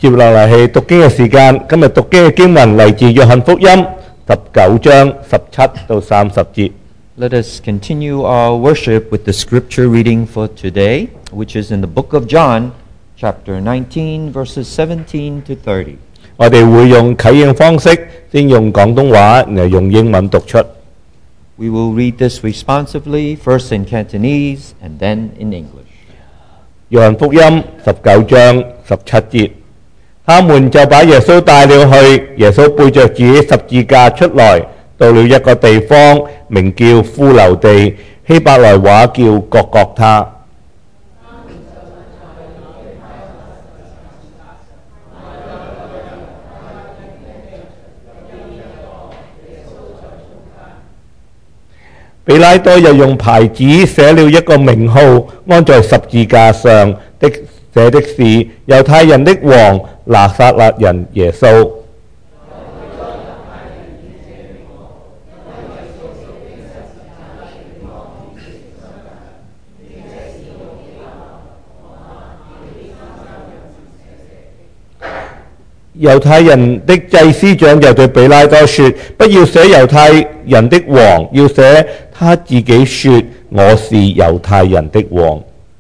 接落嚟係讀經嘅時間，今日讀經嘅經文嚟自約翰福音19章17到30節。 Let us continue our worship with the scripture reading for today, which is in the book of John, chapter 19, verses 17 to 30. 我哋會用啟應方式，先用廣東話，然後用英文讀出。 We will read this responsively, first in Cantonese and then in English. 約翰福音19章17節，他們就把耶穌帶了去，耶穌背着自己十字架出來，到了一個地方，名叫骷髏地，希伯來話叫各各他。彼拉多又用牌子寫了一個名號，安在十字架上的，寫的是猶太人的王拿撒勒人耶穌。猶太人的祭司長就對彼拉多說：不要寫猶太人的王，要寫他自己說我是猶太人的王。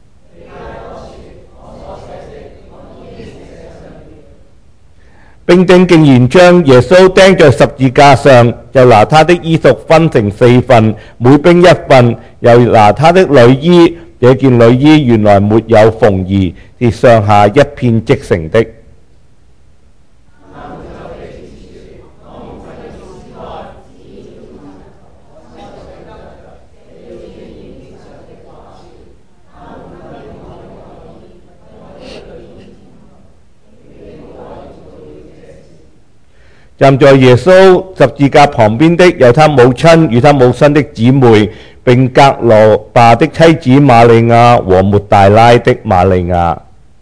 兵丁竟然將耶穌釘在十字架上，又拿他的衣服分成4份，每兵一份，又拿他的裡衣，這件裡衣原來沒有縫兒，是上下一片織成的。站在耶穌十字架旁邊的有他母親與他母親的姊妹，並格羅巴的妻子瑪利亞和抹大拉的瑪利亞。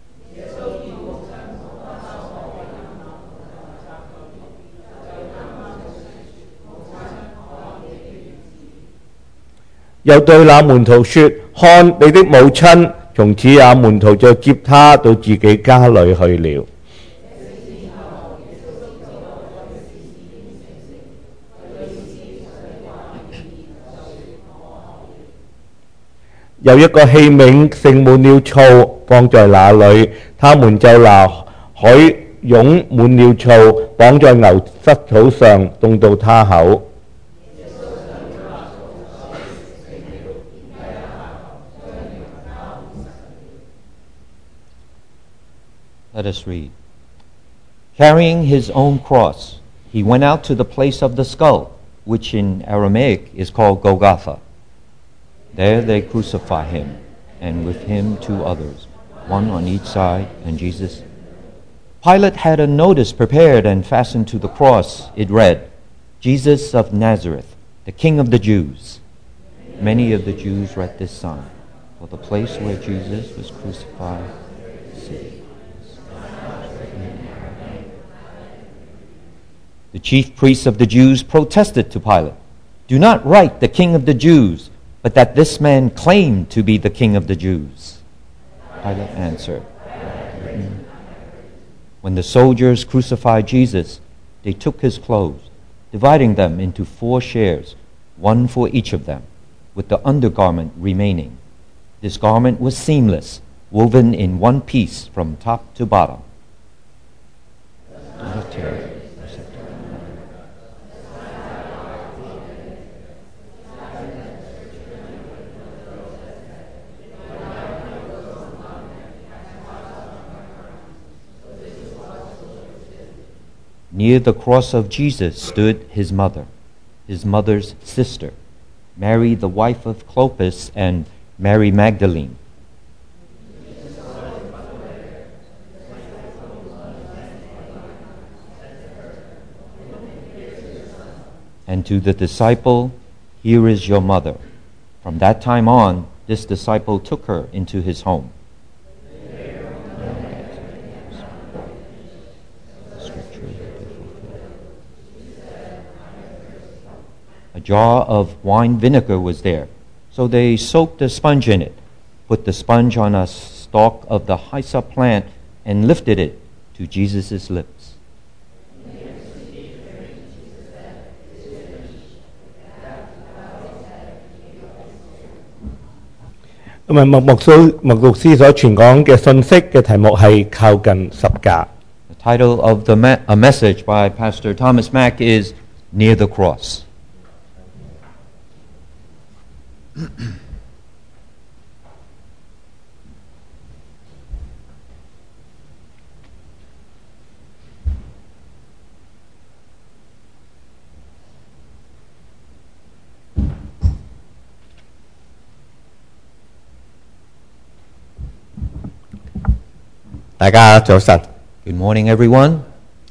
又對那門徒說：看你的母親。從此那門徒就接他到自己家裏去了。有一個器皿盛滿了醋，放在那裏，他們就拿海湧滿了醋，綁在牛膝草上，送到他口。 Let us read. Carrying his own cross, he went out to the place of the skull, which in Aramaic is called Golgotha. There they crucify him, and with him 2 others, one on each side, and Jesus. Pilate had a notice prepared and fastened to the cross. It read, Jesus of Nazareth, the King of the Jews. Many of the Jews read this sign, for the place where Jesus was crucified. The chief priests of the Jews protested to Pilate, do not write the King of the Jews, but that this man claimed to be the King of the Jews. Pilate answered. When the soldiers crucified Jesus, they took his clothes, dividing them into 4 shares, one for each of them, with the undergarment remaining. This garment was seamless, woven in one piece from top to bottom. Near the cross of Jesus stood his mother, his mother's sister, Mary the wife of Clopas, and Mary Magdalene. And to the disciple, here is your mother. From that time on, this disciple took her into his home. A jar of wine vinegar was there, so they soaked a sponge in it, put the sponge on a stalk of the hyssop plant, and lifted it to Jesus' lips. 咁啊，麥牧師所傳講嘅信息嘅題目係靠近十架。 The title of a message by Pastor Thomas Mack is Near the Cross. 大家早晨， Good morning, everyone.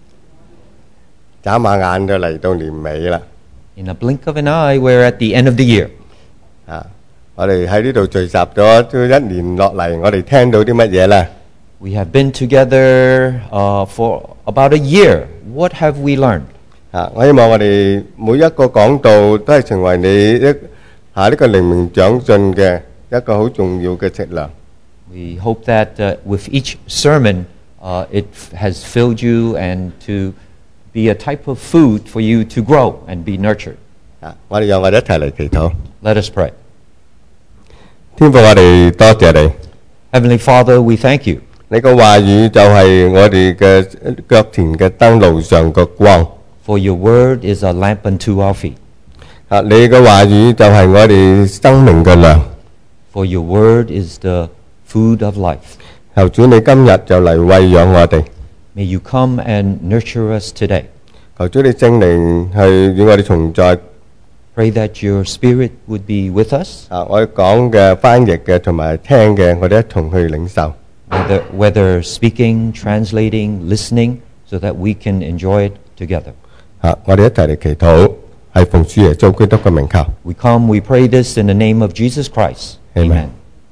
眨下眼就嚟到年尾啦。 In a blink of an eye, we're at the end of the year. 我哋喺呢度聚集咗都一年落嚟，我哋聽到啲乜嘢呢？ We have been together for about a year. What have we learned? 我希望我哋每一個講道都係成為你呢個靈命長進嘅一個好重要嘅食糧。 We hope that with each sermon, it has filled you and to be a type of food for you to grow and be nurtured. 我哋讓我哋一齊嚟祈禱。 Let us pray. 天父，我哋多謝你， Heavenly Father, we thank you. 你個話語就係我哋嘅腳前嘅燈，路上嘅光。 For your word is a lamp unto our feet. 你嘅話語就係我哋生命嘅糧。 For your word is the food of life. 求主你今日就嚟餵養我哋。 May you come and nurture us today. 求主你聖靈係與我哋同在。 Pray that your spirit would be with us. 我講嘅、翻譯嘅同埋聽嘅，我哋一同去領受。 Whether speaking, translating, listening, so that we can enjoy it together. 我哋一齊嚟祈禱，係奉主耶穌基督嘅名求。 We come, we pray this in the name of Jesus Christ. Amen.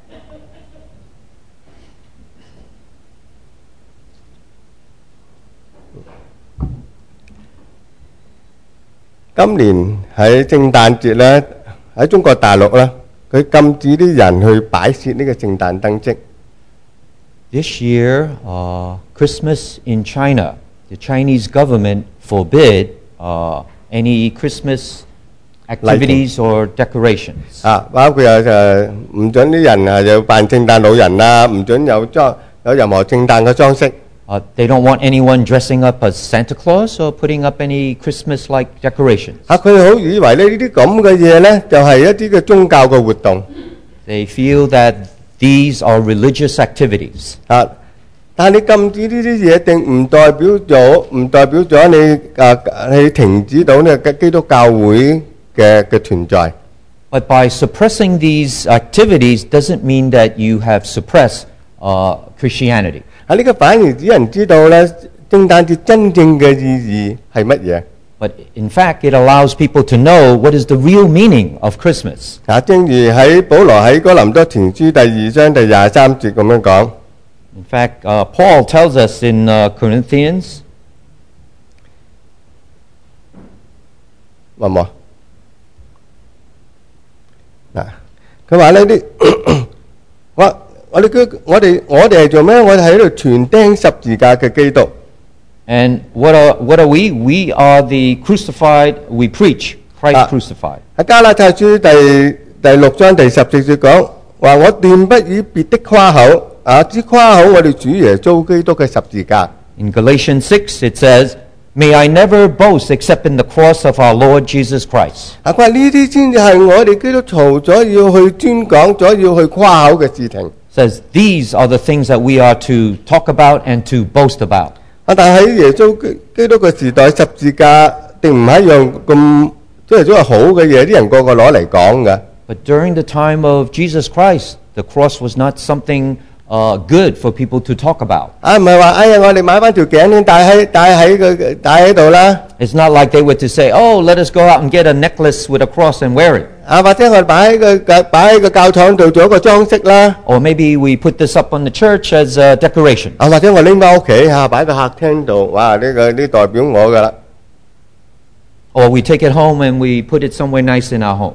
今年喺聖誕節咧，喺中國大陸咧，佢禁止啲人去擺設呢個聖誕燈飾。 This year, Christmas in China, the Chinese government forbid any Christmas activities or decorations. 包括唔准啲人又扮聖誕老人啦，唔准有任何聖誕嘅裝飾。 They don't want anyone dressing up as Santa Claus or putting up any Christmas-like decorations. 佢哋好以為呢啲咁嘅嘢咧，就係一啲嘅宗教嘅活動。 They feel that these are religious activities. 但係你禁止呢啲嘢，定唔代表咗你停止到呢個基督教會嘅存在。 But by suppressing these activities doesn't mean that you have suppressed Christianity. 呢個反而只人知道咧，聖誕節真正嘅意義係乜嘢。 But in fact, it allows people to know what is the real meaning of Christmas. 正如喺保羅喺哥林多前書第2章第23節咁樣講。 In fact, Paul tells us in Corinthians, 冇佢話呢啲我哋係做咩？我哋喺度傳釘十字架嘅基督。 and what are we? We are the crucified. We preach Christ crucified. 喺加拉太書第6章第10節講話，我斷不以別的誇口，只誇口我哋主耶穌基督嘅十字架。 In Galatians 6, it says, "May I never boast except in the cross of our Lord Jesus Christ." 佢話呢啲先至係我哋基督徒咗要去宣講咗要去誇口嘅事情。 Says these are the things that we are to talk about and to boast about. 但係喺耶穌基督嘅時代，十字架定唔係一樣咁即係好嘅嘢，啲人個個攞嚟講嘅。 But during the time of Jesus Christ, the cross was not something good for people to talk about. 唔係話我哋買翻條頸鏈戴喺度啦。 It's not like they were to say, "Oh, let us go out and get a necklace with a cross and wear it." 或者我哋擺喺個教堂度做一個裝飾啦。 Or maybe we put this up on the church as a decoration. 或者我拎翻屋企擺喺個客廳度，哇！呢代表我噶啦。 Or we take it home and we put it somewhere nice in our home.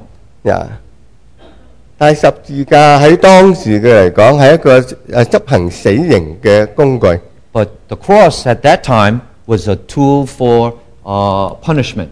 但係十字架喺當時嘅嚟講係一個執行死刑嘅工具。 But the cross at that time was a tool for punishment.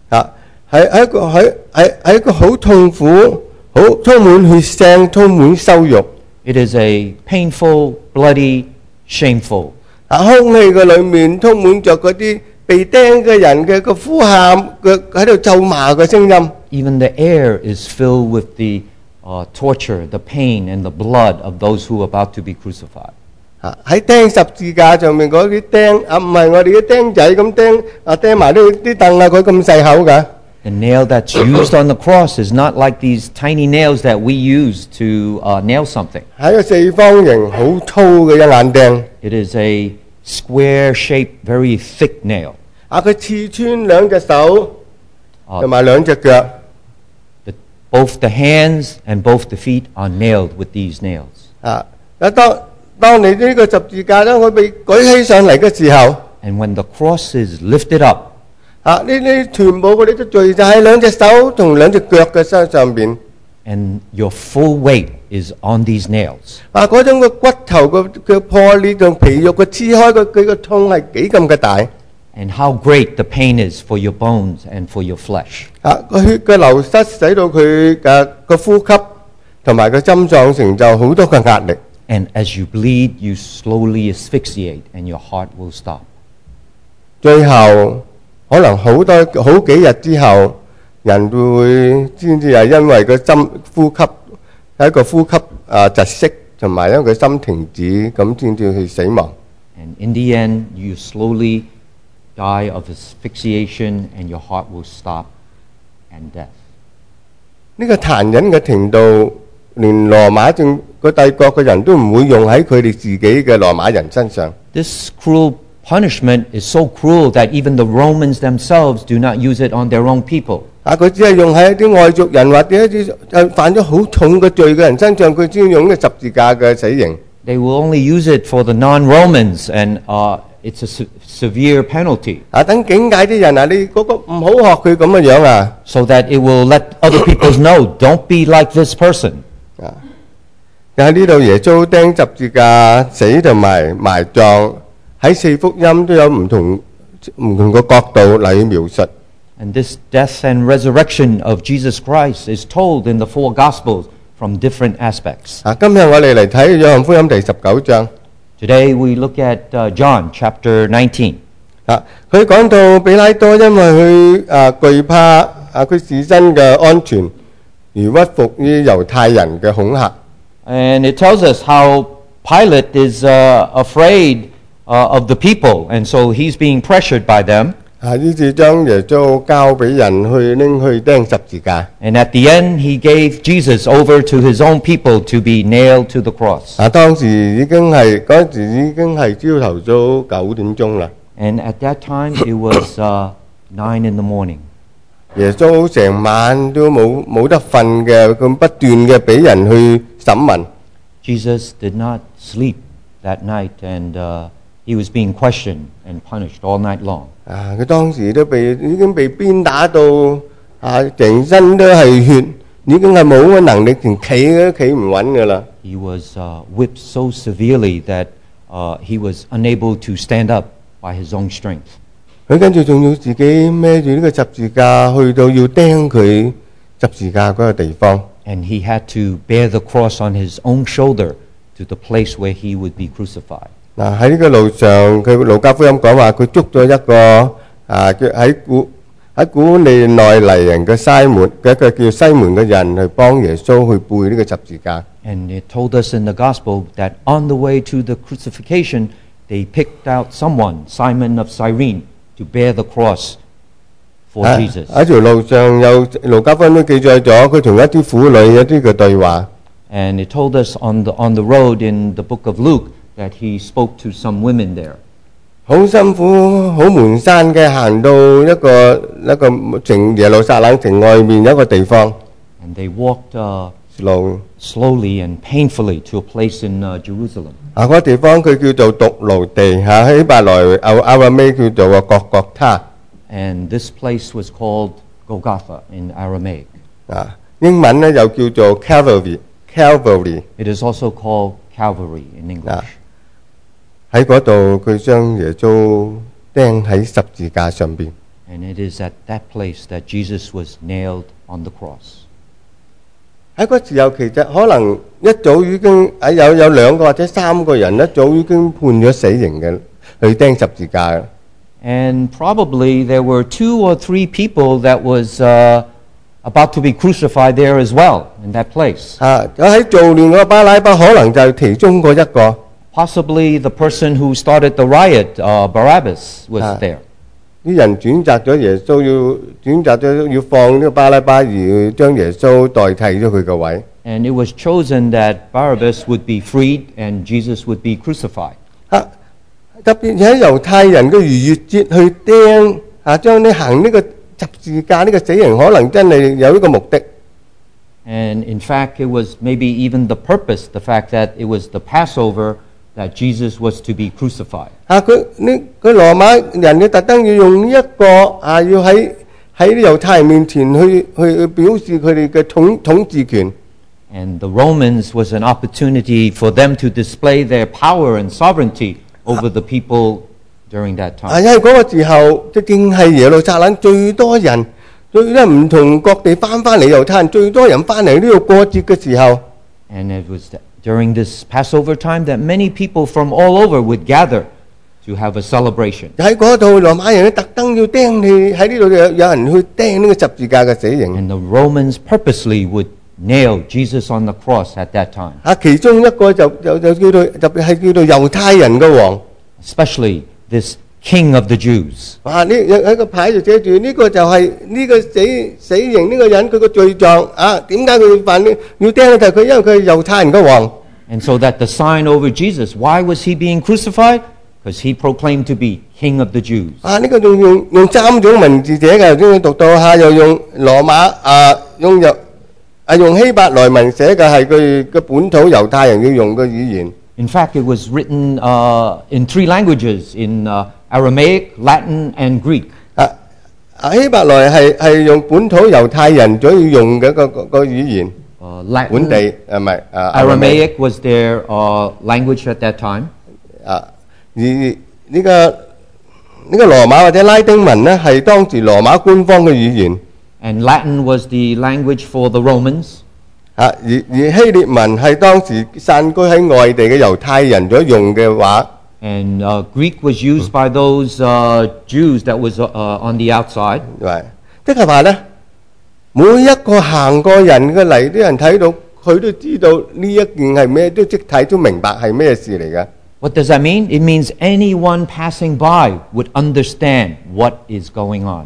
喺一個好痛苦、好充滿血腥、充滿羞辱。 It is a painful, bloody, shameful. 空氣嘅裏面充滿着嗰啲被釘嘅人嘅個呼喊嘅喺度咒罵嘅聲音。 Even the air is filled with the torture, the pain, and the blood of those who are about to be crucified. 喺釘十字架上面嗰啲釘唔係我哋啲釘仔咁釘埋啲凳佢咁細口㗎。 The nail that's used on the cross is not like these tiny nails that we use to nail something. 係一個四方形好粗嘅一眼釘。 It is a square-shaped, very thick nail. 佢刺穿兩隻手同埋兩隻腳。 Both the hands and both the feet are nailed with these nails. 當你呢個十字架咧，佢被舉起上嚟嘅時候 ，and when the cross is lifted up， 呢啲全部嗰啲都聚就喺兩隻手同兩隻腳嘅身上邊。 And your full weight is on these nails。 嗰種嘅骨頭嘅破裂同皮肉嘅撕開佢嘅痛係幾咁嘅大。 And how great the pain is for your bones and for your flesh。 個血嘅流失使到佢嘅個呼吸同埋個心臟承受好多嘅壓力。 And as you bleed, you slowly asphyxiate, and your heart will stop. 最後可能好幾日之後，人會先至係因為個心呼吸係一個呼吸窒息，同埋因為佢心停止，咁先至去死亡。 And in the end, you slowly die of asphyxiation, and your heart will stop, and death. 呢個殘忍嘅程度，連羅馬帝國嘅人都唔會用喺佢哋自己嘅羅馬人身上。 This cruel punishment is so cruel that even the Romans themselves do not use it on their own people. 佢只係用喺一啲外族人或者一啲犯咗好重嘅罪嘅人身上，佢先用呢個十字架嘅死刑。 They will only use it for the non-Romans, and it's a severe penalty. 等警戒啲人你嗰個唔好學佢咁嘅樣啊。 So that it will let other people know, don't be like this person. 喺呢度耶穌釘十字架死同埋葬，喺四福音都有唔同嘅角度嚟描述。 And this death and resurrection of Jesus Christ is told in the four Gospels from different aspects. 今日我哋嚟睇約翰福音第19章。 Today we look at John chapter 19. 佢講到比拉多因為佢懼怕佢自身嘅安全，而屈服於猶太人嘅恐嚇。 And it tells us how Pilate is afraid of the people, and so he's being pressured by them. 於是將耶穌交俾人去拎去釘十字架。 And at the end, he gave Jesus over to his own people to be nailed to the cross. 嗰陣時已經係朝頭早9點鐘啦。 And at that time, it was 9 in the morning. 耶穌成晚都冇得瞓嘅，咁不斷嘅俾人去審問。 Jesus did not sleep that night, and he was being questioned and punished all night long. 佢當時已經被鞭打到成身都係血，已經係冇乜能力，連企都企唔穩㗎啦。 He was whipped so severely that he was unable to stand up by his own strength. 佢跟住仲要自己孭住呢個十字架去到要釘佢十字架嗰個地方。 And he had to bear the cross on his own shoulder to the place where he would be crucified. 喺呢個路上，佢路加福音講話，佢捉咗一個叫喺古利奈黎人嘅西門嘅一個叫西門嘅人去幫耶穌去背呢個十字架。 And it told us in the gospel that on the way to the crucifixion, they picked out someone, Simon of Cyrene, to bear the cross for Jesus. 喺條路上有路加福音都記載咗佢同一啲婦女一啲嘅對話。 And it told us on the road in the book of Luke that he spoke to some women there. 好辛苦，好蹣跚嘅行到一個耶路撒冷城外面一個地方。 And they walked slowly and painfully to a place in Jerusalem. 嗰個地方佢叫做獨路地希伯來亞拉美叫做各各他。 And this place was called Golgotha in Aramaic. 英文咧又叫做 Calvary。 It is also called Calvary in English. 喺嗰度佢將耶穌釘喺十字架上邊。 And it is at that place that Jesus was nailed on the cross. 喺嗰時候，其實可能一早已經有兩個或者三個人一早已經判咗死刑嘅，去釘十字架嘅。 And probably there were 2 or 3 people that was about to be crucified there as well, in that place. 喺做亂嗰巴拉巴可能就係其中嗰一個。 Possibly the person who started the riot, Barabbas, was there. 啲人選擇咗要放呢個巴拉巴，而將耶穌代替咗佢個位。 And it was chosen that Barabbas would be freed and Jesus would be crucified. 特別喺猶太人嘅逾越節去釘將你行呢個十字架呢個死刑，可能真係有呢個目的。 And in fact, it was maybe even the purpose, the fact that it was the Passover that Jesus was to be crucified. 佢羅馬人嘅特登要用一個要喺猶太人面前去表示佢哋嘅統治權。 And the Romans was an opportunity for them to display their power and sovereignty over the people during that time. 因為嗰個時候，正係耶路撒冷最多人，唔同各地翻嚟猶太人最多人翻嚟呢度過節嘅時候。 And it was during this Passover time that many people from all over would gather to have a celebration. 喺嗰度，羅馬人特登要釘你喺呢度有人去釘呢個十字架嘅死刑。 And the Romans purposely would nail Jesus on the cross at that time. 其中一個就叫做特別係叫做猶太人嘅王。 Especially this King of the Jews. 呢喺個牌就寫住呢個就係呢個死刑呢個人佢個罪狀點解佢犯呢要釘佢？佢因為佢係猶太人嘅王。 And so that the sign over Jesus, why was he being cracified? Because he proclaimed to be King of the Jews. 呢個仲用3種文字寫嘅，先讀到又用羅馬用希伯來文寫嘅係佢嘅本土猶太人要用嘅語言。 In fact, it was written in 3 languages, in Aramaic, Latin, and Greek. 希伯來係用本土猶太人所要用嘅個語言。 Latin, 本地唔係 Aramaic was their language at that time. 而呢個羅馬或者拉丁文呢，係當時羅馬官方嘅語言。 And Latin was the language for the Romans. 而希臘文係當時散居喺外地嘅猶太人所用嘅話。 And Greek was used by those Jews that was on the outside. 即係話呢，每一個行過人嘅嚟，啲人睇到佢都知道呢一件係咩，都即睇都明白係咩事嚟嘅。 What does that mean? It means anyone passing by would understand what is going on.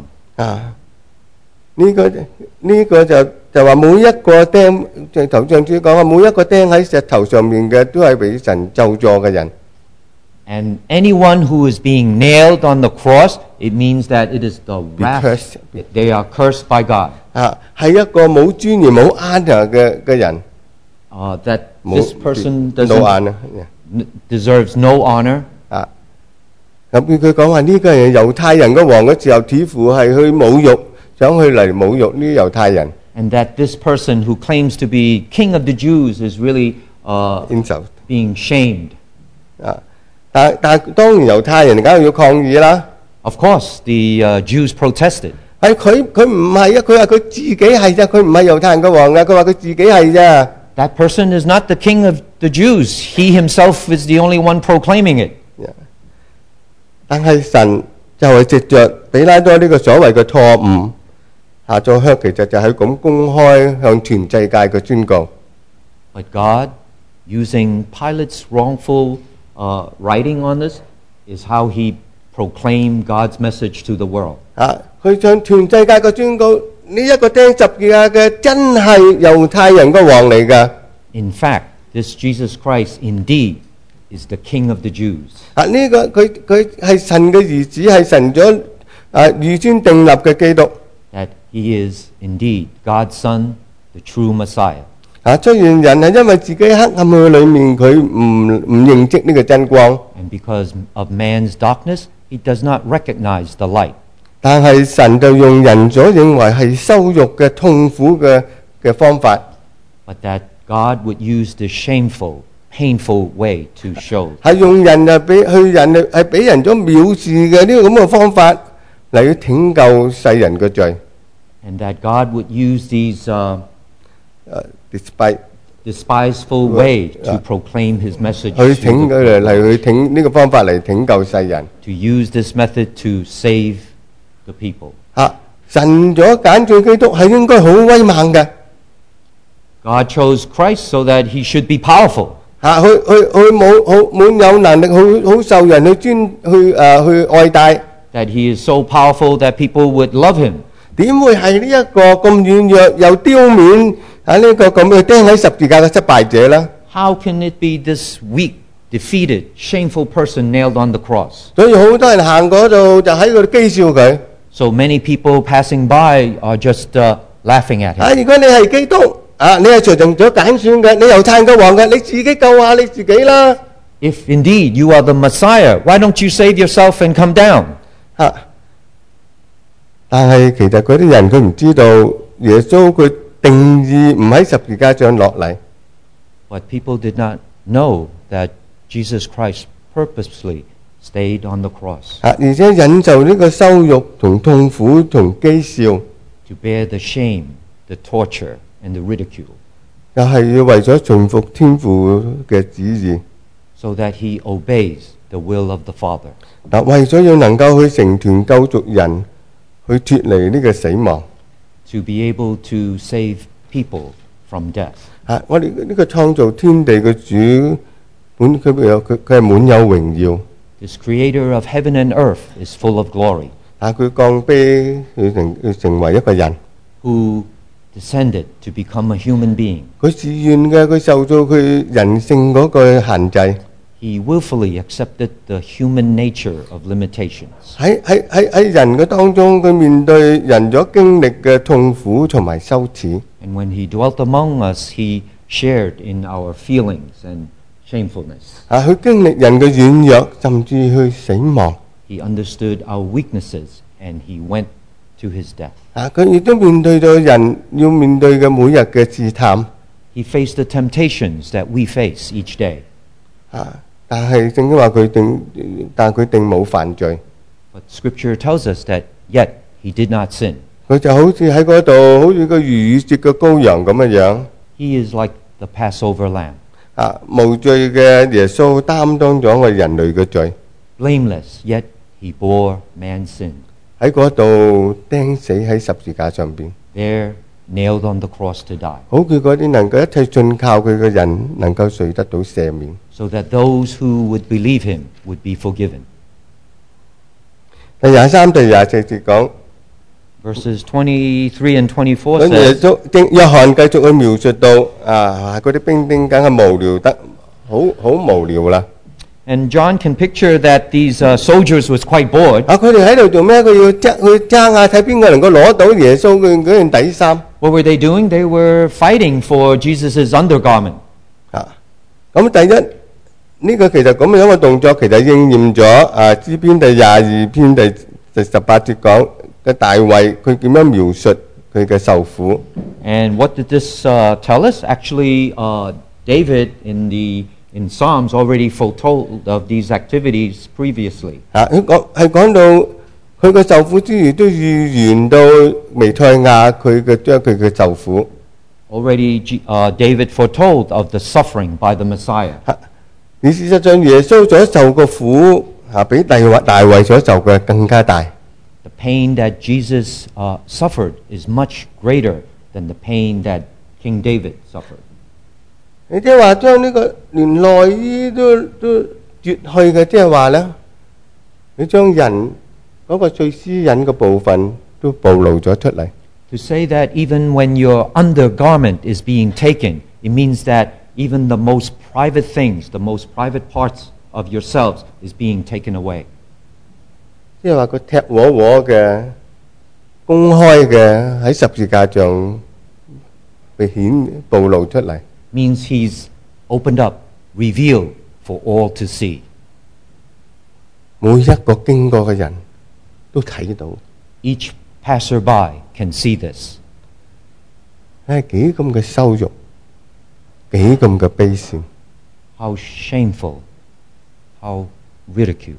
呢個就話每一個釘，頭上主講每一個釘喺石頭上面嘅都係俾神咒詛嘅人。 And anyone who is being nailed on the cross, it means that it is the wrath. They are cursed by God. 係一個冇尊嚴、冇 honor 嘅人。 That this person deserves no honor. 咁佢講話呢個係猶太人嘅王嘅時候，似乎係去侮辱，想去嚟侮辱呢啲猶太人。 And that this person who claims to be King of the Jews is really being shamed. 但當然猶太人梗係要抗議啦。 Of course, the Jews protested. 佢唔係佢話佢自己係啫，佢唔係猶太人嘅王佢話佢自己係啫。 That person is not the King of the Jews. He himself is the only one proclaiming it. 但係神就係藉着比拉多呢個所謂嘅錯誤，下咗靴，其實就係咁公開向全世界嘅宣告。 But God, using Pilate's wrongful writing on this, is how he proclaimed God's message to the world. 佢向全世界嘅宣告，呢一個釘十字架嘅真係猶太人嘅王嚟㗎。 In fact, this Jesus Christ indeed is the King of the Jews. 呢個佢係神嘅兒子，係神咗預先訂立嘅基督。 That he is indeed God's Son, the true Messiah. 雖然人係因為自己黑暗嘅裏面，佢唔認識呢個真光。 And because of man's darkness, he does not recognize the light. 但係神就用人所認為係羞辱嘅、痛苦嘅方法。 But that God would use the shameful, painful way to show. 係用人啊俾去人係俾人咗藐視嘅呢個咁嘅方法嚟去拯救世人嘅罪。 And that God would use these despite despiseful way to proclaim His message 去 to 拯 the 佢嚟 people, 去拯呢個方法嚟拯救世人。 to use this method to save the people. 神所揀選基督係應該好威猛嘅。 God chose Christ so that He should be powerful. 佢滿有能力，好受人去去愛戴。 That He is so powerful that people would love Him. 點會係呢一個咁軟弱又丟面呢個咁嘅釘喺十字架嘅失敗者呢？ How can it be this weak, defeated, shameful person nailed on the cross? 所以好多人行嗰度就喺度譏笑佢。 So many people passing by are just laughing at him. 如果你係基督你係隨從咗揀選嘅，你猶太人嘅王嘅，你自己救下你自己啦。 If indeed you are the Messiah, why don't you save yourself and come down? 但係其實嗰啲人佢唔知道耶穌佢定義唔喺十字架上落嚟。 But people did not know that Jesus Christ purposely stayed on the cross 而且忍受呢個羞辱同痛苦同譏笑， to bear the shame, the torture, and the ridicule, 又係要為咗順服天父嘅旨意。 so that He obeys the will of the Father. 為咗要能夠去成團救贖人，去脫離呢個死亡。 To be able to save people from death. 我哋呢個創造天地嘅主，佢係滿有榮耀。 This Creator of heaven and earth is full of glory, 佢降卑去成為一個人， who descended to become a human being. 佢自願嘅，佢受到佢人性嗰個限制。 He willfully accepted the human nature of limitations. 喺人嘅當中，佢面對人所經歷嘅痛苦同埋羞恥。 And when He dwelt among us, He shared in our feelings and shamefulness. 佢經歷人嘅軟弱，甚至去死亡。 He understood our weaknesses and He went to His death. 佢亦都面對咗人要面對嘅每日嘅試探。 He faced the temptations that we face each day. 但係聖經話佢定冇犯罪。 But Scripture tells us that yet He did not sin. 佢就好似喺嗰度，好似個逾越節嘅羔羊咁嘅樣。 He is like the Passover lamb, 無罪嘅耶穌擔當咗我哋人類嘅罪， blameless, yet He bore man's sin. 喺嗰度釘死喺十字架上邊， There, nailed on the cross to die, 好叫嗰啲能夠一切信靠佢嘅人能夠垂得到赦免。 so that those who would believe Him would be forgiven. 第23、第24節講， Verses 23 and 24 咁耶 says, 穌約翰繼續去描述到嗰啲兵丁梗係無聊得好無聊啦。 and John can picture that these soldiers was quite bored. 佢哋喺度做咩？佢要去爭下睇邊個能夠攞到耶穌嘅嗰件底衫。 What were they doing? They were fighting for Jesus' undergarment. 咁第一呢個其實咁樣嘅動作，其實應驗咗詩篇第22篇第18節講嘅大衛佢點樣描述佢嘅受苦。 And what did this tell us? Actually, David in Psalms already foretold of these activities previously. 佢講到佢嘅受苦之餘，都預言到彌賽亞佢嘅受苦。 Already David foretold of the suffering by the Messiah. 而事實上，耶穌所受嘅苦比大衛所受嘅更加大。 The pain that Jesus suffered is much greater than the pain that King David suffered. 你即係話將呢個連內衣都奪去嘅，即係話咧，你將人嗰個最私隱嘅部分都暴露咗出嚟。 To say that even when your undergarment is being taken, it means that even the most private things, the most private parts of yourselves is being taken away. 即係話佢踢和嘅、公開嘅喺十字架上被暴露出嚟。 Means He's opened up, revealed for all to see. 每一個經過嘅人都睇到。 Each passerby can see this. 幾咁嘅羞辱，幾咁嘅卑賤。 how shameful, how ridiculed.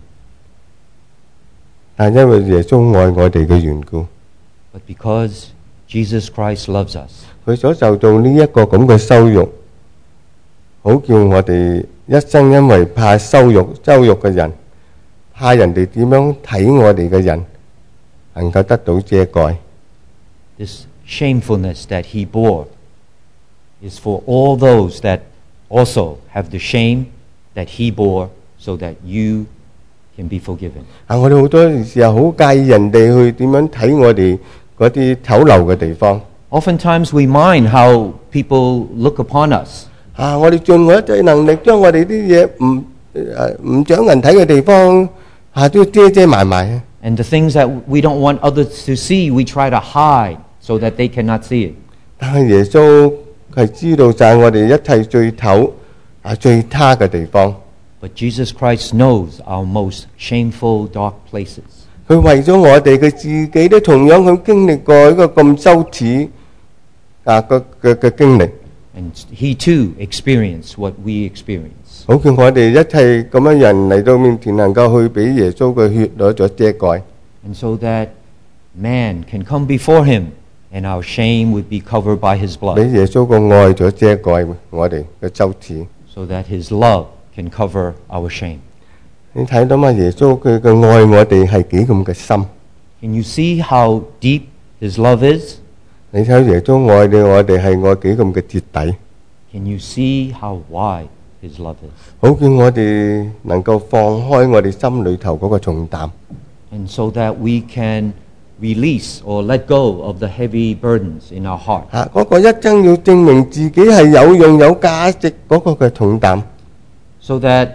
但因為耶穌愛我哋嘅緣故， But because Jesus Christ loves us, 佢所受到呢一個咁嘅羞辱，好叫我哋一生因為怕羞辱嘅人，怕人哋點樣睇我哋嘅人，能夠得到遮蓋。 this shamefulness that he bore is for all those that also have the shame that he bore so that you can be forgiven. 我哋好多時候好介意人哋去點樣睇我哋嗰啲醜陋嘅地方。 Oftentimes we mind how people look upon us. 我哋盡我一切能力，將我哋啲嘢唔想人睇嘅地方都遮遮埋埋。 And the things that we don't want others to see, we try to hide so that they cannot see it. 但係耶穌係知道晒我哋一切最醜最差嘅地方。 But Jesus Christ knows our most shameful, dark places. 佢為咗我哋，佢自己都同樣去經歷過一個咁羞恥嘅經歷。 And he too experienced what we experience. 好叫我哋一切咁樣人嚟到面前，能夠去俾耶穌嘅血攞咗遮蓋。 And so that man can come before him and our shame would be covered by his 俾 blood. 耶穌個愛咗遮蓋我哋嘅羞恥。 So that his love can cover our shame. 你睇到嘛？耶穌佢嘅愛我哋係幾咁嘅深。 Can you see how deep his love is? 你睇到耶穌愛你我哋係愛幾咁嘅徹底。 Can you see how wide his love is? 好叫我哋能夠放開我哋心裏頭嗰個重擔。 And so that we can release or let go of the heavy burdens in our heart. 嗰個一爭要證明自己係有用有價值嗰個嘅重擔。 So that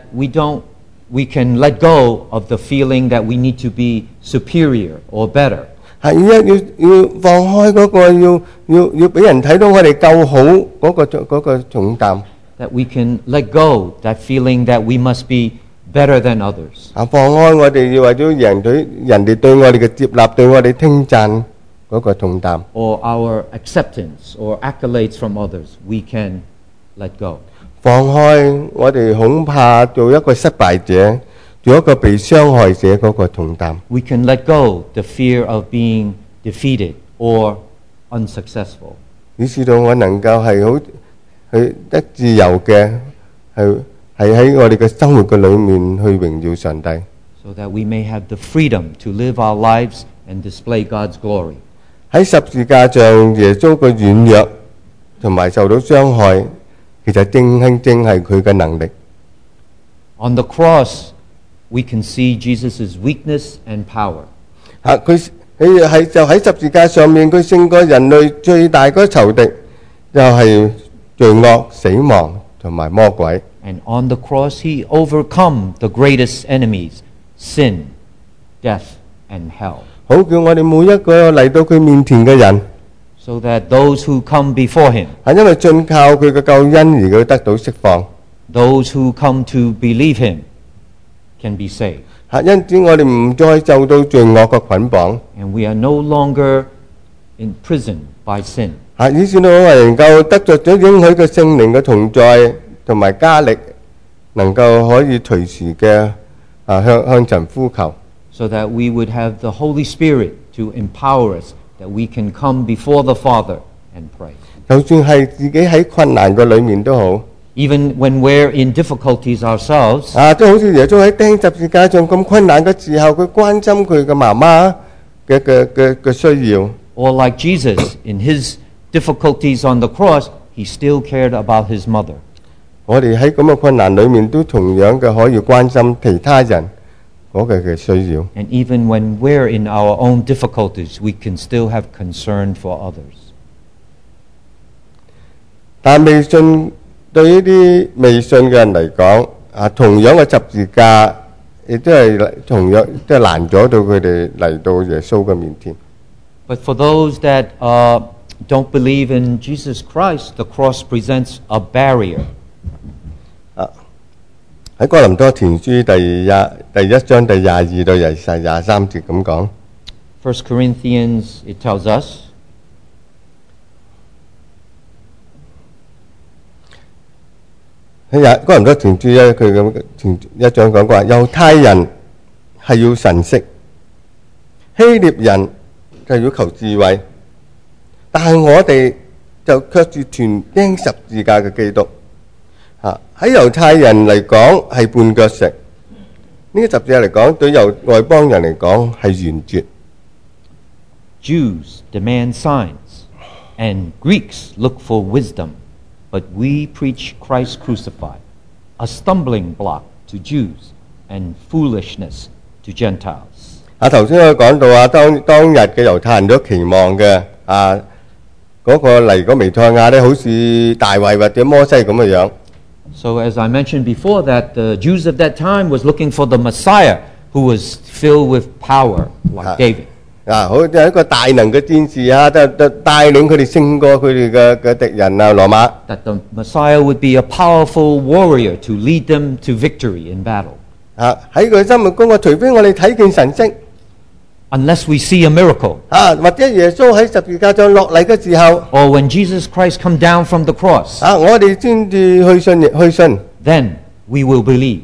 we can let go of the feeling that we need to be superior or better. 要放開嗰個要俾人睇到我哋夠好嗰個重擔。 That we can let go that feeling that we must be better than others. 放開我哋要為咗人哋對我哋嘅接納，對我哋稱讚嗰個重擔。 Or our acceptance or accolades from others, we can let go. 放開我哋恐怕做一個失敗者，做一個被傷害者嗰個重擔。 We can let go the fear of being defeated or unsuccessful. 以至到我能夠係好去得自由嘅，係喺我哋嘅生活嘅裏面去榮耀上帝。 So that we may have the freedom to live our lives and display God's glory. 喺十字架上，耶穌嘅軟弱同埋受到傷害，其實正係佢嘅能力。 On the cross, we can see Jesus' weakness and power. 佢就喺十字架上面，佢勝過人類最大嗰仇敵，就係罪惡、死亡同埋魔鬼。 And on the cross, he overcome the greatest enemies, sin, death, and hell. 好叫我哋每一個嚟到佢面前嘅人， So that those who come before him, 因為盡靠佢嘅救恩而佢得到釋放。 those who come to believe him, can be saved. 因此我哋唔再受到罪惡嘅捆綁。 And we are no longer imprisoned by sin. 以至到我哋能夠得着咗應許嘅聖靈嘅同在同埋加力，能夠可以隨時嘅向神呼求。 So that we would have the Holy Spirit to empower us, that we can come before the Father and pray. 就算係自己喺困難嘅裏面都好， Even when we're in difficulties ourselves, 都好似耶穌喺釘十字架上咁困難嘅時候，佢關心佢嘅媽媽嘅需要。 or like Jesus in his difficulties on the cross, he still cared about his mother. 我哋喺咁嘅困難裏面，都同樣嘅可以關心其他人嗰個嘅需要。 And even when we're in our own difficulties, we can still have concern for others. 但未信對呢啲未信嘅人嚟講，同樣嘅十字架，亦都係同樣即係攔阻到佢哋嚟到耶穌嘅面前。 But for those that don't believe in Jesus Christ, the cross presents a barrier. 喺哥林多前書第一章第22到23節咁講。 1 Corinthians, it tells us, 喺哥林多前書咧，佢咁前一章講過話，猶太人係要神識，希臘人就要求智慧，但係我哋就卻是傳釘十字架嘅基督。喺猶太人嚟講係絆腳石，呢個十字架嚟講對外邦人嚟講係圓絕。 Jews demand signs, and Greeks look for wisdom, but we preach Christ crucified, a stumbling block to Jews and foolishness to Gentiles. 頭先我講到當日嘅猶太人都期望嘅嗰個嚟個彌賽亞咧，好似大衛或者摩西咁嘅樣。 So as I mentioned before, that the Jews of that time was looking for the Messiah who was filled with power, like David. 好似一個大能嘅戰士帶領佢哋勝過佢哋嘅敵人羅馬。 That the Messiah would be a powerful warrior to lead them to victory in battle. 喺佢心目中，除非我哋睇見神蹟。 Unless we see a miracle, 或者耶穌喺十字架上落嚟嘅時候， or when Jesus Christ come down from the cross, 我哋先至去信。 then we will believe.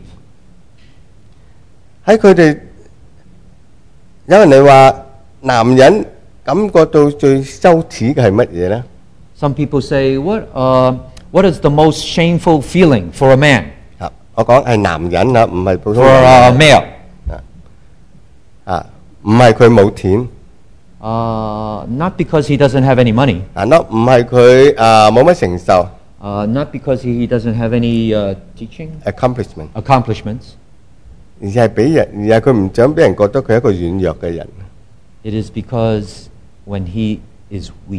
喺佢哋有人嚟話，男人感覺到最羞恥嘅係乜嘢呢？ Some people say, what is the most shameful feeling for a man? 我講係男人唔係普 For 通人。 a male? 唔係佢冇錢。 Not because he doesn't have any money. 唔係佢冇乜成就。 Not because he doesn't have any teaching accomplishments. 而係佢唔想俾人覺得佢係一個軟弱嘅人。 It is because when he is weak.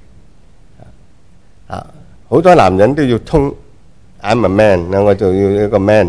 好多男人都要通 I'm a man， 我就要一個 man。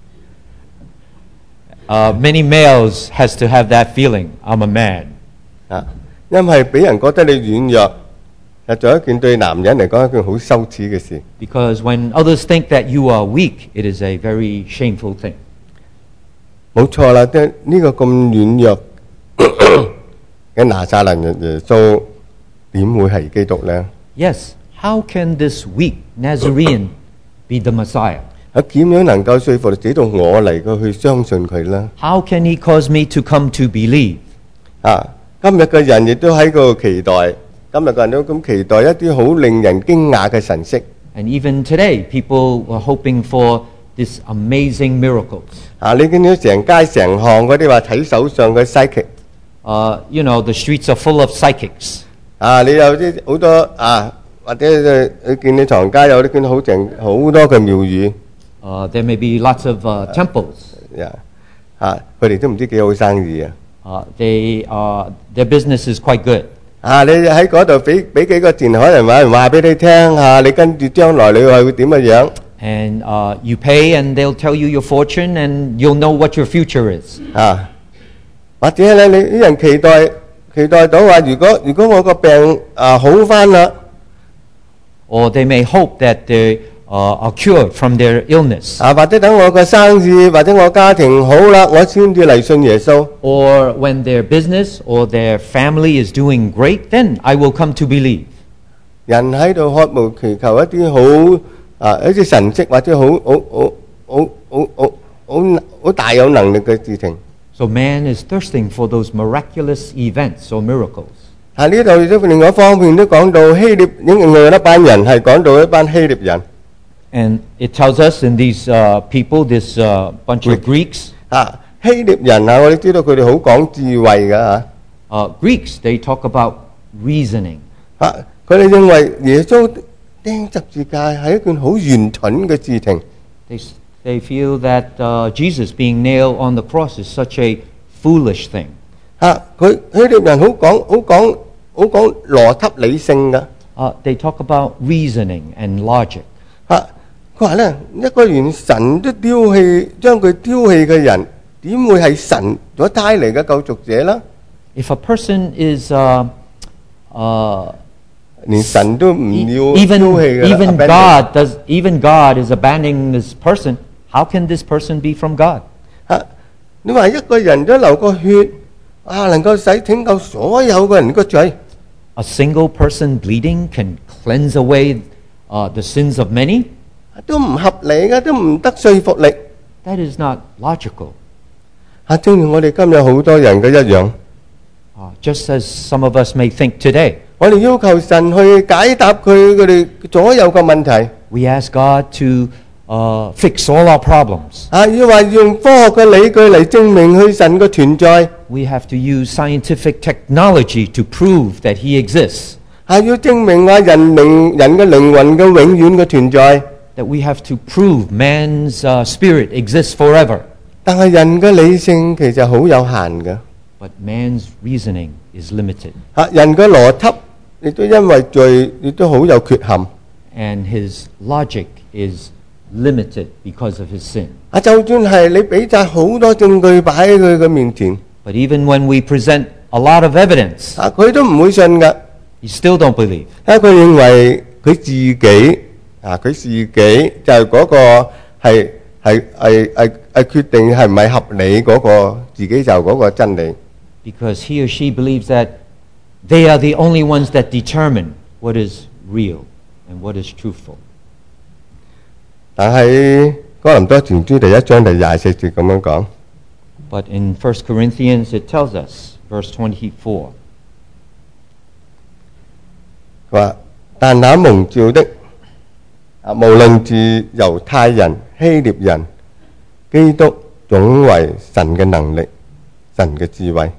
Many males has to have that feeling. I'm a man. 因為俾人覺得你軟弱，係做一件對男人嚟講一件好羞恥嘅事。 Because when others think that you are weak, it is a very shameful thing. 冇錯啦，呢個咁軟弱嘅拿撒勒人耶穌點會係基督呢？ Yes. How can this weak Nazarene be the Messiah? 點樣能夠說服使到我嚟去相信佢呢？ How can he cause me to come to believe? 今日嘅人亦都喺度期待，今日嘅人都咁期待一啲好令人驚訝嘅神蹟。 And even today, people are hoping for these amazing miracles. 你見到成街成巷嗰啲話睇手相嘅 psychic。 You know, the streets are full of psychics. 你有啲好多或者你見你唐街有啲見到好多嘅廟宇。 There may be lots of temples. 佢哋都唔知幾好生意啊。 Their business is quite good. 你喺嗰度俾幾個tiền，可能有人話俾你聽你跟住將來你係會點嘅樣。 And you pay, and they'll tell you your fortune, and you'll know what your future is. 或者咧，你啲人期待到話，如果我個病好翻啦。 Or they may hope that they are cured from their illness. 或者等我個生意或者我家庭好啦，我先至嚟信耶穌。 Or when their business or their family is doing great, then I will come to believe. 人喺度渴慕祈求一啲一啲神蹟或者好大有能力嘅事情。 So man is thirsting for those miraculous events or miracles. 呢度亦都另外一方面都講到希臘另外一班人係講到一班希臘人。 And it tells us in these people, this bunch of Greeks. 希臘人我哋知道佢哋好講智慧㗎。 Greeks, they talk about reasoning. 佢哋認為耶穌釘十字架係一件好愚蠢嘅事情。 They feel that Jesus being nailed on the cross is such a foolish thing. 佢希臘人好講邏輯理性㗎。 They talk about reasoning and logic. 佢話咧，一個連神都將佢丟棄嘅人，點會係神所帶嚟嘅救贖者啦？ If a person is 連神都唔要丟棄嘅 even God is abandoning this person. How can this person be from God? 你話一個人都流過血能夠拯救所有嘅人嘅罪。 A single person bleeding can cleanse away the sins of many. 都唔合理嘅，都唔得說服力。 That is not logical. 正如我哋今日好多人嘅一樣， Just as some of us may think today, 我哋要求神去解答佢哋所有嘅問題。 we ask God to fix all our problems. 要話用科學嘅理據嚟證明佢神嘅存在， We have to use scientific technology to prove that He exists. 要證明話人嘅靈魂嘅永遠嘅存在。 That we have to prove man's spirit exists forever. 但係人嘅理性其實好有限嘅， But man's reasoning is limited. 人嘅邏輯亦都因為罪，亦都好有缺陷。 And his logic is limited because of his sin. 就算係你俾晒好多證據擺喺佢嘅面前， But even when we present a lot of evidence, 佢都唔會信㗎。 he still don't believe. 佢認為佢自己就係嗰個係決定係唔係合理嗰個，自己就嗰個真理。 Because he or she believes that they are the only ones that determine what is real and what is truthful. 但係哥林多前書第1章第24節咁樣講， But in 1 Corinthians it tells us, verse 24, 佢話：但那蒙召的，無論是猶太人、希臘人，基督總為神嘅能力、神嘅智慧。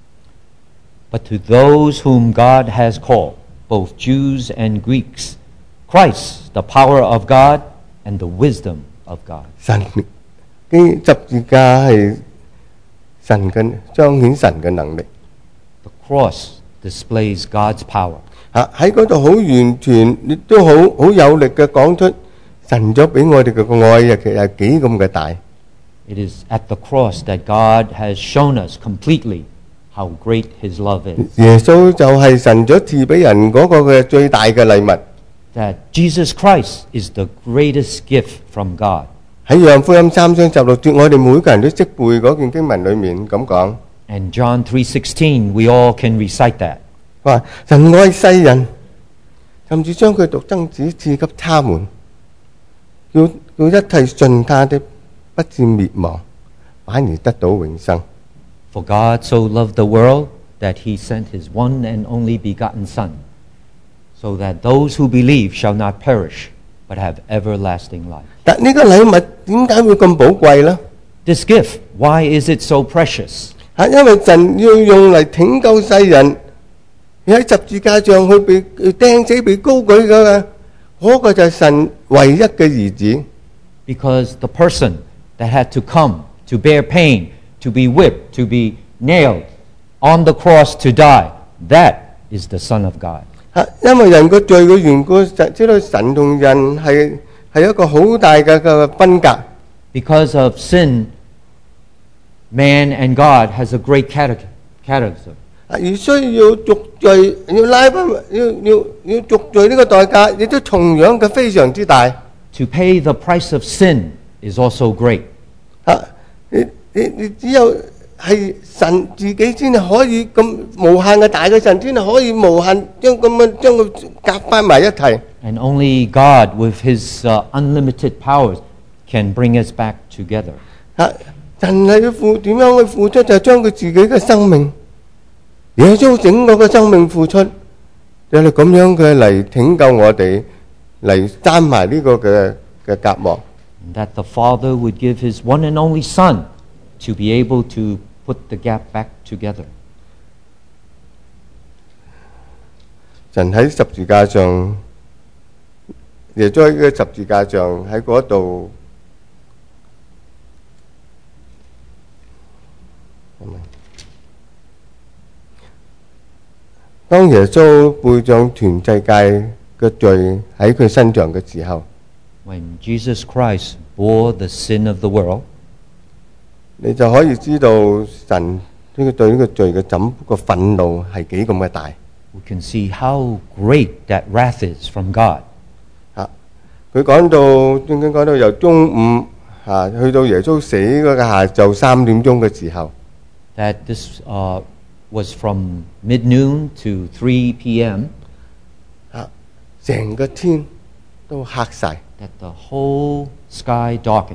But to those whom God has called, both Jews and Greeks, Christ, the power of God and the wisdom of God. 神十字架係神嘅彰顯神嘅能力。 The cross displays God's power. 喺嗰度好完全，亦都好有力嘅講出神咗俾我哋嘅愛其實係幾咁嘅大。 It is at the cross that God has shown us completely how great His love is. 耶穌就係神咗賜俾人嗰個嘅最大嘅禮物。 That Jesus Christ is the greatest gift from God. 喺約翰福音3章16節，我哋每個人都識背嗰段經文裏面咁講。 And John 3:16, we all can recite that. 話神愛世人，甚至將佢獨生子賜給他們，叫一切信他的不至滅亡，反而得到永生。 For God so loved the world that He sent His one and only begotten Son, so that those who believe shall not perish, but have everlasting life. 但呢個禮物點解會咁寶貴呢？ This gift, why is it so precious? 因為神要用嚟拯救世人，喺十字架上去被釘死、被高舉嘅嗰個就係神唯一嘅兒子。 Because the person that had to come to bear pain, to be whipped, to be nailed on the cross to die, that is the Son of God. 因為人個罪嘅緣故，知道神同人係一個好大嘅分隔。 Because of sin, man and God has a great cataclysm. 而需要贖罪，要拉翻，要贖罪呢個代價，亦都同樣嘅非常之大。 To pay the price of sin is also great. 你只有係神自己先係可以咁無限嘅大嘅神，先係可以無限將佢夾翻埋一齊。 And only God with His unlimited powers can bring us back together. 神係點樣去付出，就係將佢自己嘅生命，耶穌整個嘅生命付出，就係咁樣嘅嚟拯救我哋，嚟閂埋呢個嘅隔膜。 And that the Father would give His one and only Son to be able to put the gap back together. 神喺十字架上，耶穌喺個十字架上喺嗰度。當耶穌背上全世界嘅罪喺佢身上嘅時候， When Jesus Christ bore the sin of the world, 你就可以知道神呢個對呢個罪嘅個憤怒係幾咁嘅大。 we can see how great that wrath is from God. 佢講到正經講到由中午去到耶穌死嗰個下晝3點鐘嘅時候。 That this was from mid-noon to 3 p.m. 成個天都黑晒。 that the whole sky darkened.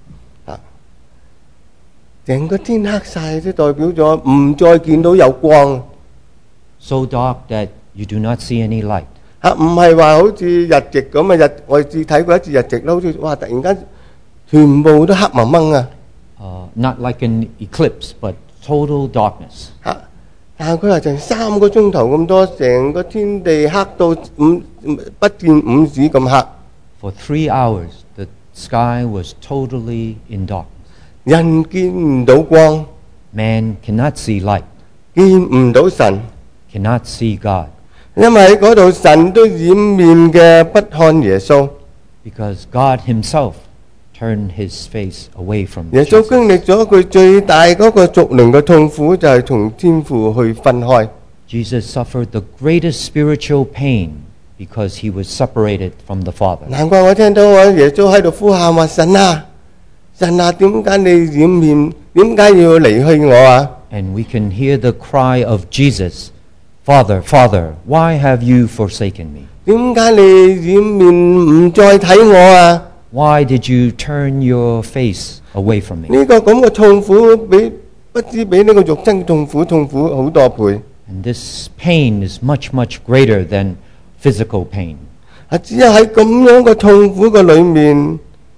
成個天黑晒，即代表咗唔再見到有光。 So dark that you do not see any light. 唔係話好似日夕咁啊！我哋只睇過一次日夕啦，好似哇！突然間全部都黑蒙蒙啊！ Not like an eclipse, but total darkness. 但係佢話成3個鐘頭咁多，成個天地黑到不見五指咁黑。 For 3 hours, the sky was totally in darkness. 人見唔到光， Man cannot see light, 見唔到神， cannot see God, 因為喺嗰度神都掩面嘅不看耶穌。 because God himself turned his face away from 耶穌 Jesus. 經歷咗佢最大嗰個屬靈嘅痛苦，就係同天父去分開。 Jesus suffered the greatest spiritual pain because he was separated from the Father. 難怪我聽到耶穌喺度呼喊話：神啊，神啊，點解你掩面？點解要離開我啊？ And we can hear the cry of Jesus, Father, Father, why have you forsaken me? 點解你掩面唔再睇我啊？ Why did you turn your face away from me? 呢個咁嘅痛苦，不知比呢個肉身嘅痛苦好多倍。 And this pain is much, much greater than physical pain. 只有喺咁樣嘅痛苦嘅裏面，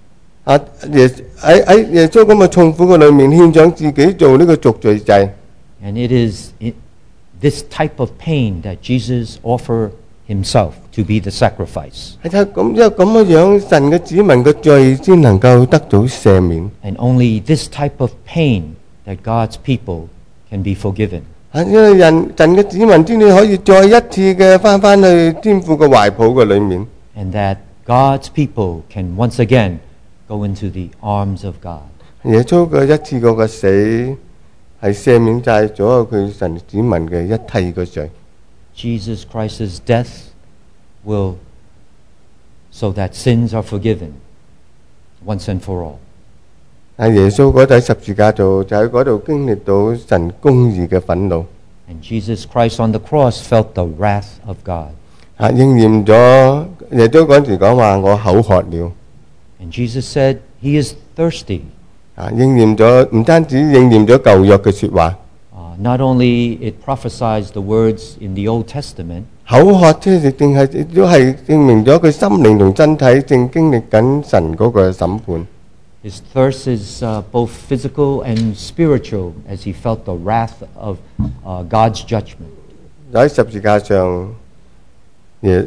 喺耶穌咁嘅痛苦嘅裏面，獻上自己做呢個贖罪祭。 And it is this type of pain that Jesus offered himself to be the sacrifice. 係就咁，因為咁嘅樣，神嘅子民嘅罪先能夠得到赦免。 And only this type of pain that God's people can be forgiven. 因為神嘅子民先至可以再一次嘅翻去天父嘅懷抱嘅裏面。 And that God's people can once again go into the arms of God. 耶穌嘅一次過嘅死係赦免晒咗佢神子民嘅一切嘅罪。 Jesus Christ's death will so that sins are forgiven once and for all. 但耶穌嗰底十字架就喺嗰度經歷到神公義嘅憤怒。 And Jesus Christ on the cross felt the wrath of God. 應驗咗耶穌嗰時講話：我口渴了。 And Jesus said, He is thirsty. 應驗咗唔單止應驗咗舊約嘅説話， Not only it prophesies the words in the Old Testament, 口渴即係定係亦都係證明咗佢心靈同身體正經歷緊神嗰個審判。 his thirst is both physical and spiritual as he felt the wrath of God's judgment. 喺十字架上，耶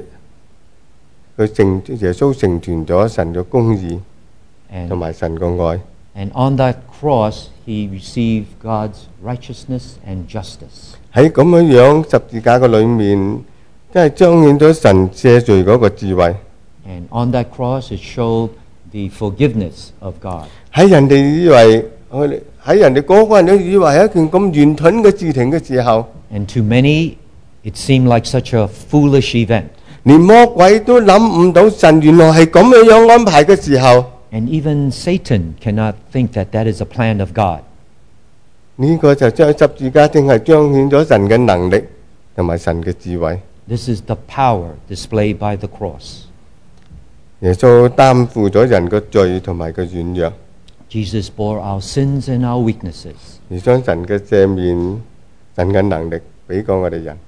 穌成全咗神嘅公義同 And, 埋神嘅愛。 and on that cross, he received God's righteousness and justice. 喺咁樣十字架嘅裏面，真係彰顯咗神赦罪嗰個智慧。 And on that cross, it showed the forgiveness of God. 喺人哋以為喺人哋個個人都以為係一件咁圓盾嘅事情嘅時候， And to many, it seemed like such a foolish event. 連魔鬼都諗唔到神原來係咁樣安排嘅時候， And even Satan cannot think that that is a plan of God. 呢個就將十字架正係彰顯咗神嘅能力同埋神嘅智慧。 This is the power displayed by the cross. 耶穌擔負咗人嘅罪同埋嘅軟弱， Jesus bore our sins and our weaknesses. 而將神嘅赦免、神嘅能力俾過我哋人。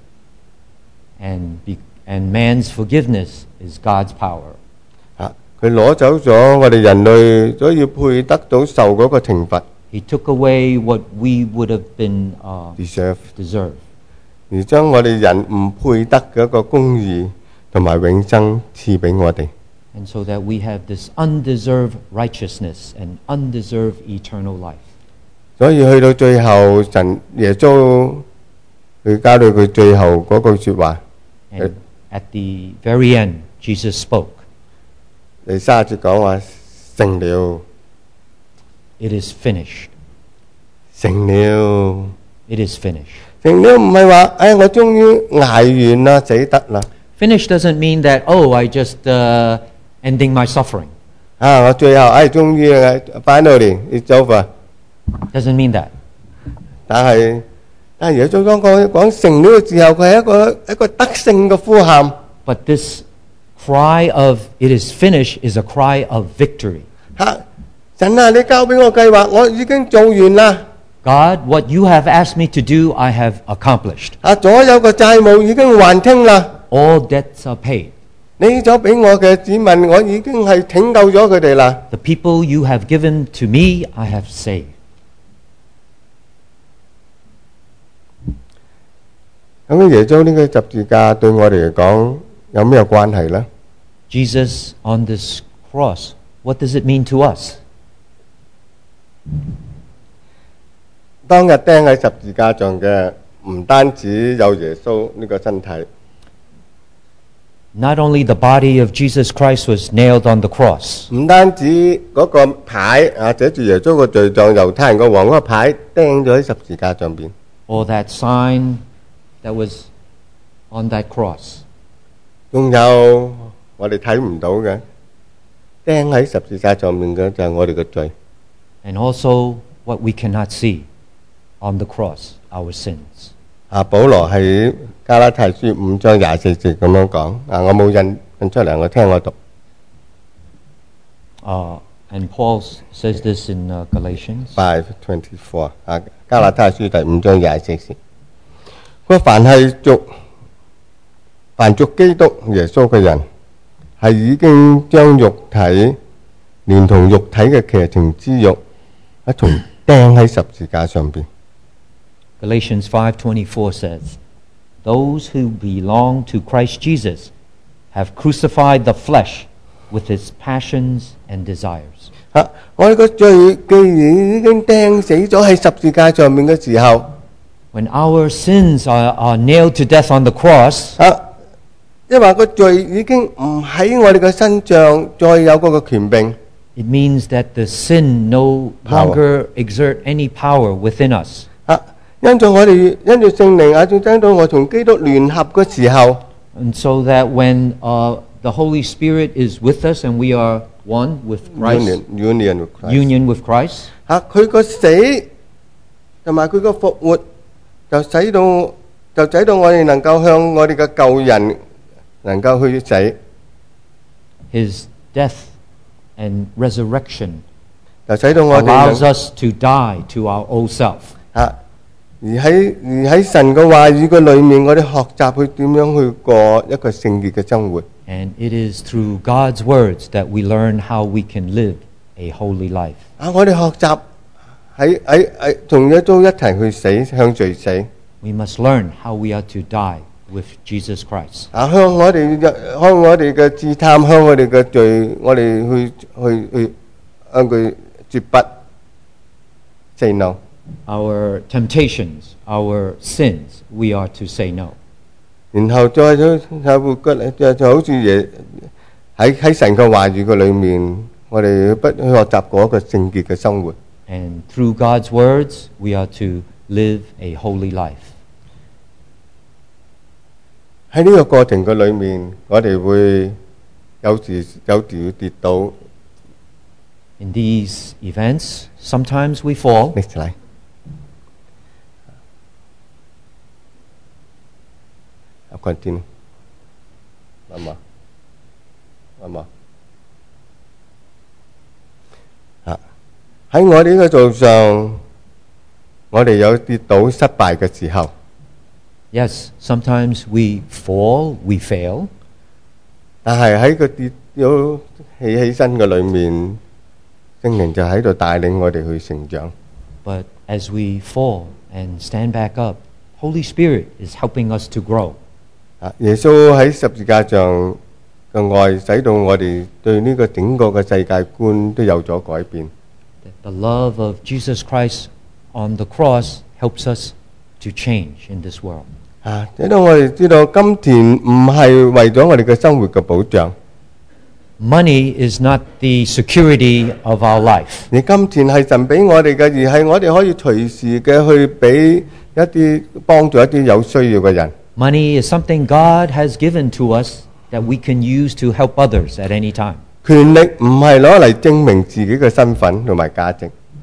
And man's forgiveness is God's power. 佢攞走咗我哋人類所要配得到受嗰個懲罰 He took away what we would have been ，deserve， deserved. 而將我哋人唔配得嘅一個公義同埋永生賜俾我哋。 And so that we have this undeserved righteousness and undeserved eternal life. 所以去到最後，神耶穌佢交到佢最後嗰句説話， And at the very end, Jesus spoke, 第30節講話成了， It is finished. 成了， It is finished. 成了唔係話我終於捱完啦，死得啦。 Finished doesn't mean that, I just ending my suffering. 我最後終於finally it's over。 Doesn't mean that. 但係耶穌講成了嘅時候，佢係一個得勝嘅呼喊。 But this cry of "It is finished" is a cry of victory. 神啊，你交俾我計劃，我已經做完啦。 God, what you have asked me to do, I have accomplished. 所有嘅債務已經還清啦。 All debts are paid. 你所俾我嘅子民，我已經係拯救咗佢哋啦。 The people you have given to me, I have saved. 咁耶穌呢個十字架對我哋嚟講有咩關係呢？ Jesus on this cross, what does it mean to us? 當日釘喺十字架上嘅唔單止有耶穌呢個身體， Not only the body of Jesus Christ was nailed on the cross, 唔單止嗰個牌寫住耶穌個罪狀，猶太人個王嗰個牌釘咗喺十字架上邊， or that sign that was on that cross. 仲有我哋睇唔到嘅釘喺十字架上面嘅就係我哋嘅罪。 And also what we cannot see on the cross, our sins. 保羅喺加拉太書5章24節咁樣講，我冇印出嚟，我聽我讀。 And Paul says this in Galatians. 5:24加拉太書第5章24節，佢話凡屬基督耶穌嘅人，係已經將肉體連同肉體嘅騎乘之肉一同釘喺十字架上邊。 Galatians 5:24 says, "Those who belong to Christ Jesus have crucified the flesh with its passions and desires." 我哋個罪既然已經釘死咗喺十字架上面嘅時候， When our sins are nailed to death on the cross, 因為個罪已經唔喺我哋嘅身上再有嗰個權柄。 it means that the sin no longer exert any power within us. 因住聖靈仲聽到我同基督聯合嘅時候， And so that when the Holy Spirit is with us and we are one with Christ, union with Christ, 佢個死同埋佢個復活，就使到我哋能夠向我哋嘅舊人能夠去死。 His death and resurrection 就使到我哋 allows us to die to our old self. 而喺神嘅話語嘅裏面，我哋學習去點樣去過一個聖潔嘅生活。 And it is through God's words that we learn how we can live a holy life. 我哋學習喺同耶穌一齊去死，向罪死。 We must learn how we are to die with Jesus Christ. 向我哋嘅自探，向我哋嘅罪，我哋去向佢絕不 say no。 Our temptations, our sins, we are to say no. 然後再活嘅就好似喺神嘅話語嘅裏面，我哋不學習過一個聖潔嘅生活。 And through God's words, we are to live a holy life. 喺呢個過程嘅裏面，我哋會有時要跌倒。 In these events, sometimes we fall. Next slide。continue。喺我哋呢個路上，我哋有跌倒失敗嘅時候。 Yes, sometimes we fall, we fail. 但係喺個跌咗起身嘅裏面，聖靈就喺度帶領我哋去成長。 But as we fall and stand back up, Holy Spirit is helping us to grow. 耶穌喺十字架上嘅愛，使到我哋對呢個整個嘅世界觀都有咗改變。 The love of Jesus Christ on the cross helps us to change in this world. 使到我哋知道金錢唔係為咗我哋嘅生活嘅保障。 Money is not the security of our life. 而金錢係神俾我哋嘅，而係我哋可以隨時嘅去俾一啲幫助一啲有需要嘅人。 Money is something God has given to us that we can use to help others at any time. 權力唔係攞嚟證明自己嘅身份同埋價值。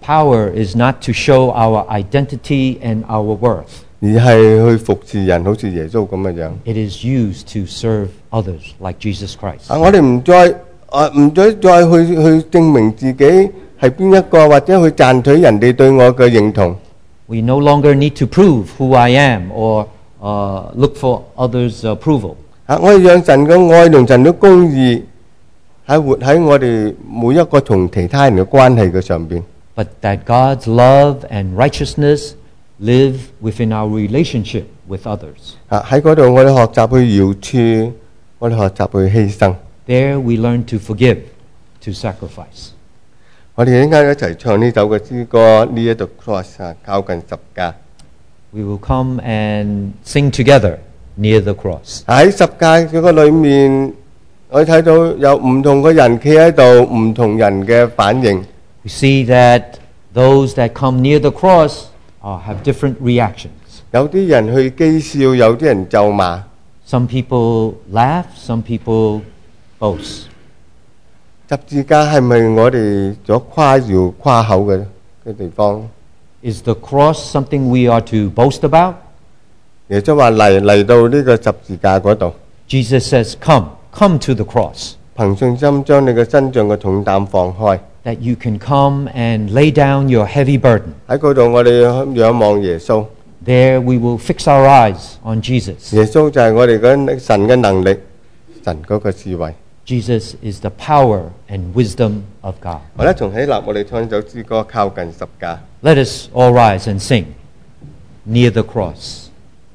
power is not to show our identity and our worth. 而係去服侍人，好似耶穌咁嘅樣。 It is used to serve others like Jesus Christ. 我哋唔再去證明自己係邊一個，或者去賺取人哋對我嘅認同。 We no longer need to prove who I am or look for others' approval. 我哋讓神嘅愛同神嘅公義係活喺我哋每一個同其他人嘅關係嘅上邊。 But that God's love and righteousness live within our relationship with others. 喺嗰度我哋學習去饒恕，我哋學習去犧牲。 There we learn to forgive, to sacrifice. 我哋應該一齊唱呢首嘅詩歌，呢一度 cross 靠近十架。 We will come and sing together near the cross. 喺十架嗰個裏面，我哋睇到有唔同嘅人企喺度，唔同人嘅反應。 We see that those that come near the cross have different reactions. 有啲人去譏笑，有啲人咒罵。 Some people laugh, some people boast. 十字架係咪我哋所誇耀誇口嘅地方？ Is the cross something we are to boast about? 耶穌話嚟到呢個十字架嗰度， Jesus says, come to the cross, 憑信心將你嘅身上嘅重擔放開。 that you can come and lay down your heavy burden. 喺嗰度我哋仰望耶穌， There we will fix our eyes on Jesus. 耶穌就係我哋嘅神嘅能力，神嗰個智慧。 Jesus is the power and wisdom of God. 我哋從起立，我哋唱一首詩歌，靠近十架。 Let us all rise and sing near the cross.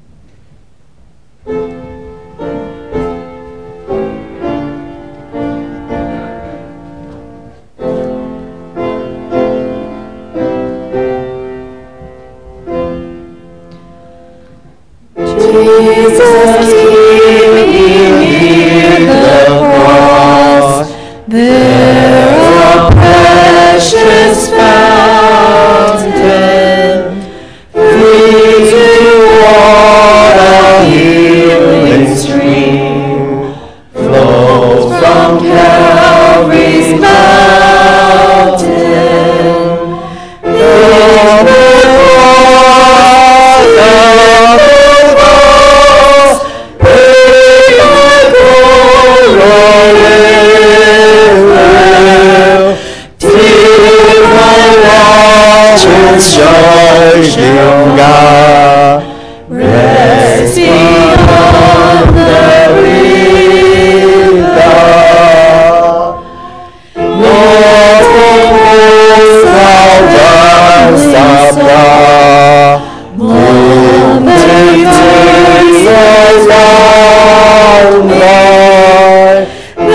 Jesus, keep me near the cross. There a precious fountain, free to water, healing stream, flows from Calvary's mountain. There the cross of the cross, pay my glory, till my watchers joy in God, resting on the river. Lord, the thousands of God, multitudes of love, Lord,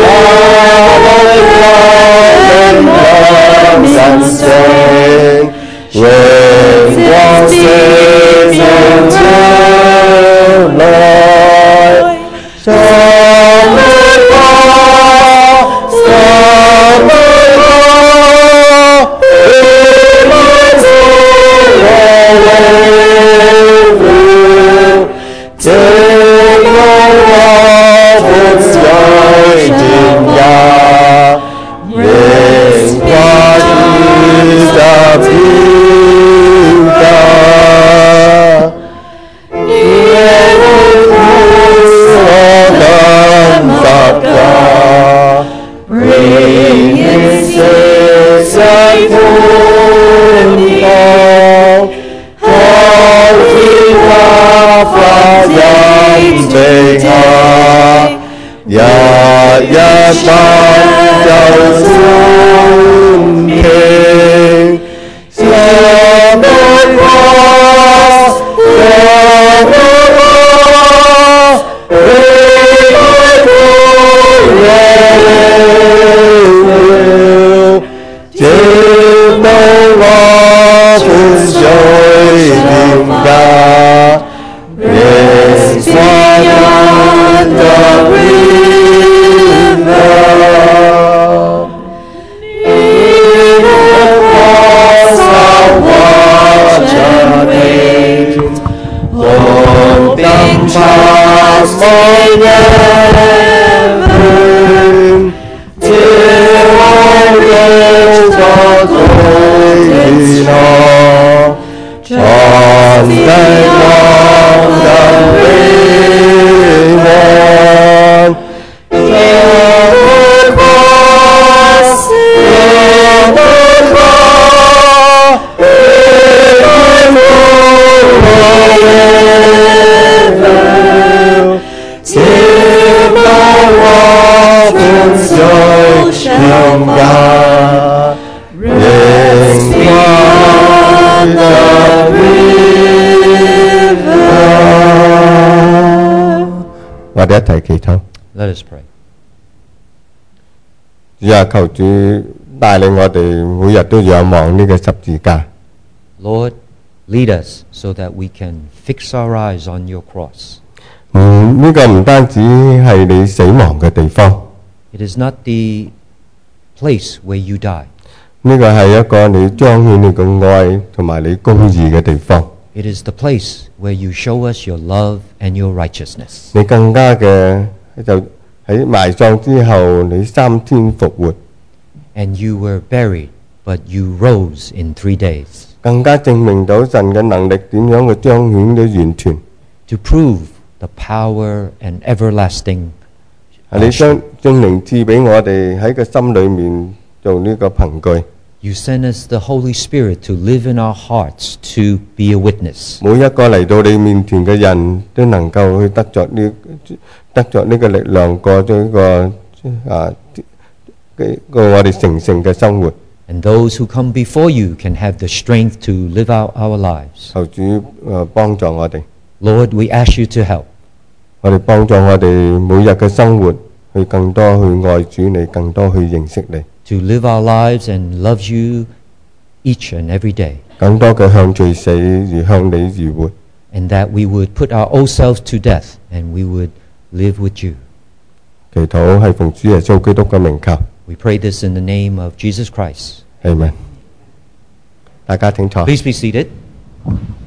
and sin, with your Savior turn, Lord. Summer fall, in my soul away through, till my love is joined in God. This body of God, near the cross of God, bringing sins and glory, holy love of day, yeah, soon King, from the cross, from the cross, bring my glory, till my love is joined in God, is beyond the river. Near the cross I'll watch and wait, hoping past my never, till I reach the glorious 低我人悲哀。我哋一齊祈禱。 Let us pray. 主啊，求主帶領我哋每日都仰望呢個十字架。 Lord, lead us so that we can fix our eyes on your cross. 呢個唔單止係你死亡嘅地方， It is not the place where you die. 呢個係一個你彰顯你嘅愛同埋你公義嘅地方。 It is the place where you show us your love and your righteousness. 你更加嘅就喺埋葬之後，你3天復活， And you were buried, but you rose in 3 days 更加證明到神嘅能力點樣去彰顯到完全。 to prove the power and everlasting 係你將聖靈賜俾我哋喺個心裏面做呢個憑據。 You send us the Holy Spirit to live in our hearts to be a witness. 每一個嚟到你面前嘅人都能夠去得着呢個力量，過咗呢個我哋成聖嘅生活。 And those who come before you can have the strength to live out our lives. 求主幫助我哋， Lord, we ask you to help. 我哋幫助我哋每日嘅生活去更多去愛主你，更多去認識你， To live our lives and love you each and every day. 更多嘅向罪死而向你而活。 And that we would put our old selves to death and we would live with you. 祈禱係奉主耶穌基督嘅名求， We pray this in the name of Jesus Christ. 阿們。大家請坐。 Please be seated.